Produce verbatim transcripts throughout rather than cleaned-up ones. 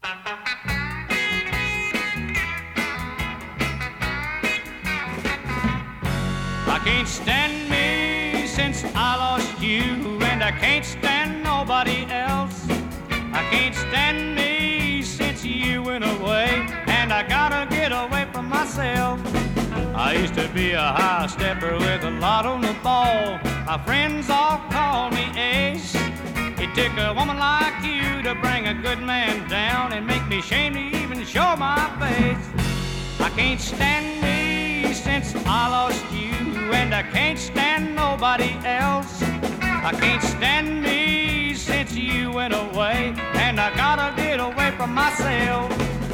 I can't stand me since I lost you, and I can't stand nobody else. I can't stand me since you went away, and I gotta get away from myself. I used to be a high stepper with a lot on the ball. My friends all call me Ace. It took a woman like you to bring a good man down and make me ashamed to even show my face. I can't stand me since I lost you, and I can't stand nobody else. I can't stand me since you went away, and I gotta get away from myself.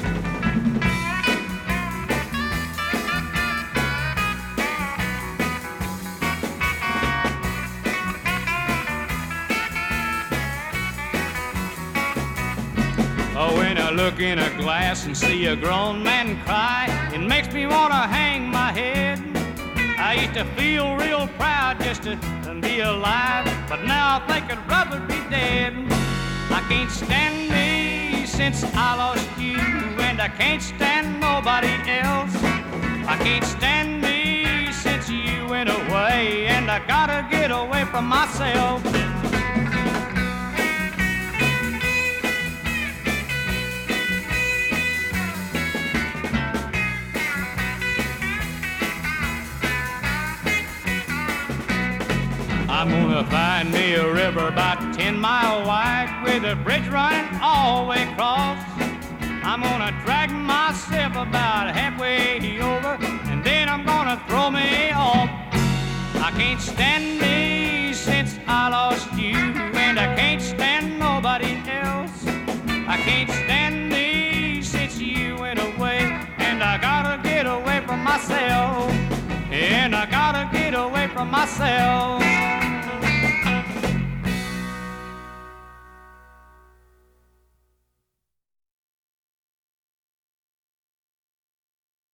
Oh, when I look in a glass and see a grown man cry, it makes me want to hang my head. I used to feel real proud just to be alive, but now I think I'd rather be dead. I can't stand me since I lost you, and I can't stand nobody else. I can't stand me since you went away, and I gotta get away from myself. I'm gonna find me a river about ten mile wide with a bridge running all the way across. I'm gonna drag myself about halfway over, and then I'm gonna throw me off. I can't stand me since I lost you, and I can't stand nobody else. I can't stand me since you went away, and I gotta get away from myself. And I gotta get away from myself.